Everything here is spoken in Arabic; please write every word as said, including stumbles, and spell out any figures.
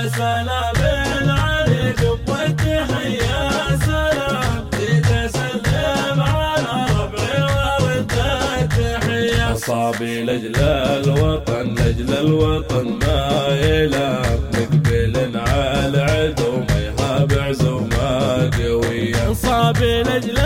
سلام عليك والتحية سلام تسلم على ربعي وارد التحية. أصابي لأجل الوطن لأجل الوطن ما يلام نقبل على العدو ما يهاب عزومة قوية. أصابي لأجل